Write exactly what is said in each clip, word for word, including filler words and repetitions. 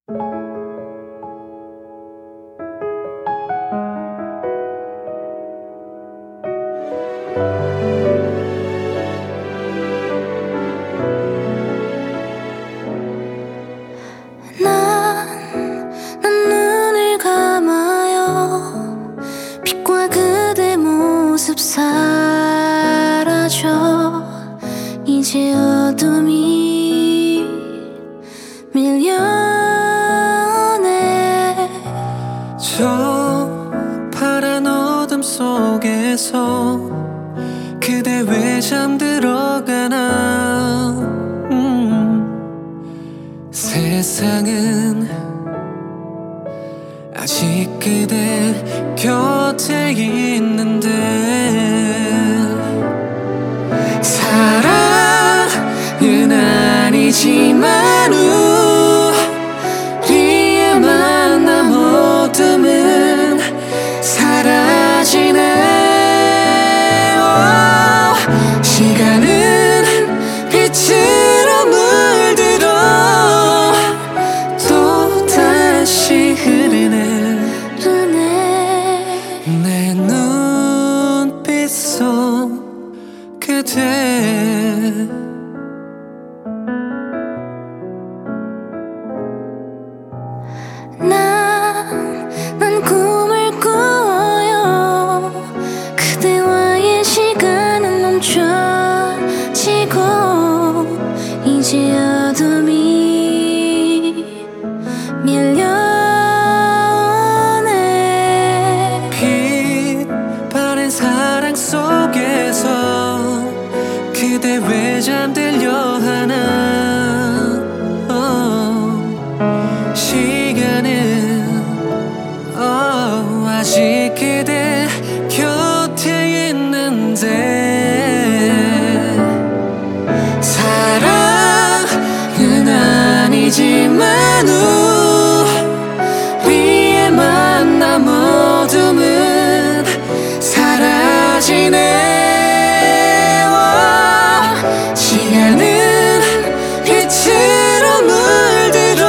난, 난 눈을 감아요. 빛과 그대 모습 사라져. 이제 어둠이 밀려네. 저 파란 어둠 속에서 그대 왜 잠들어가나. 음, 세상은 아직 그대 곁에 있는데. 사랑은 아니지만 우리의 만남 어둠은 사라지네. 오, 시간은 빛으로 물들어 또 다시 흐르네. 내 눈빛 속 그대. 난, 난 꿈을 꾸어요. 그대와의 시간은 멈춰지고 이제 어둠이 밀려오네. 빛 바랜 사랑 속에서 그대 왜 잠들려 하나. 아직 그대 곁에 있는데. 사랑은 아니지만 우리의 만남 어둠은 사라지네. 오, 시간은 빛으로 물들어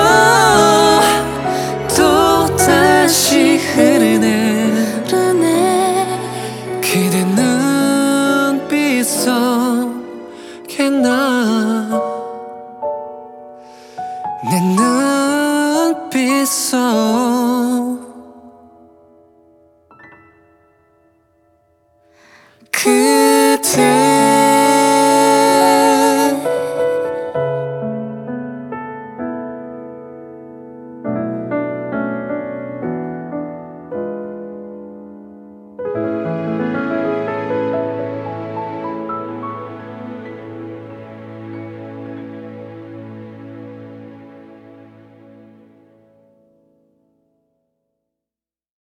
또 다시 흐르네. 그대 눈빛 속에 나 내 눈빛 속